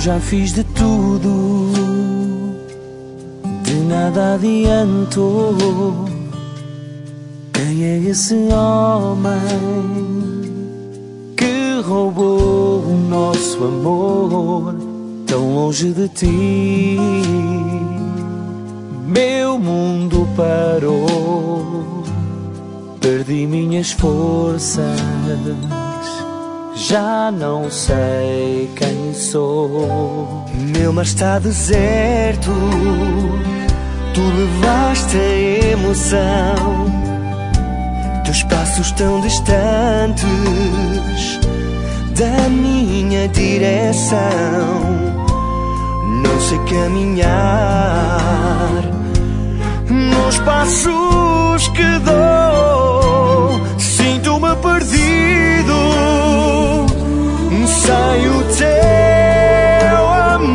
já fiz de tudo, de nada adiantou. Quem é esse homem que roubou o nosso amor tão longe de ti? Meu mundo parou, perdi minhas forças, já não sei quem sou. Meu mar está deserto, tu levaste a emoção, teus passos tão distantes da minha direção. Não sei caminhar nos passos que dou, sinto-me perdido sem o teu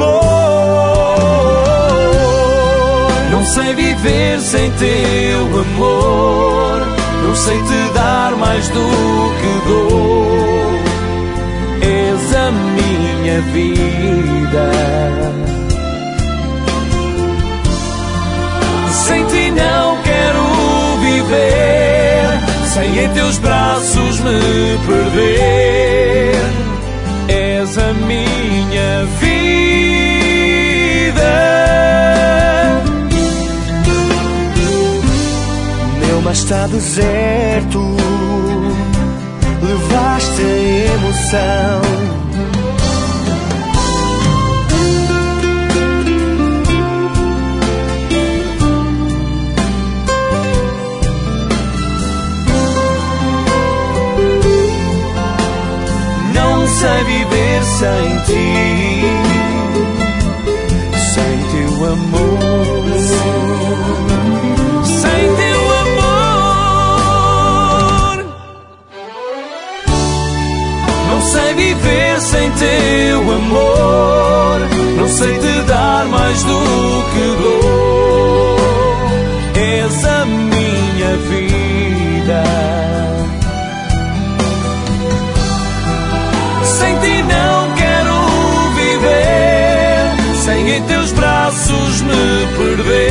amor. Não sei viver sem teu amor, não sei te dar mais do que dou. És a minha vida, sem ti não quero viver, sem em teus braços me perder. És a minha vida. Meu mar está deserto, levaste a emoção. Sei viver sem ti, sem teu amor, sem teu amor. Não sei viver sem teu amor, não sei te dar mais do que dou. És a minha vida, sem ti não quero viver, sem em teus braços me perder.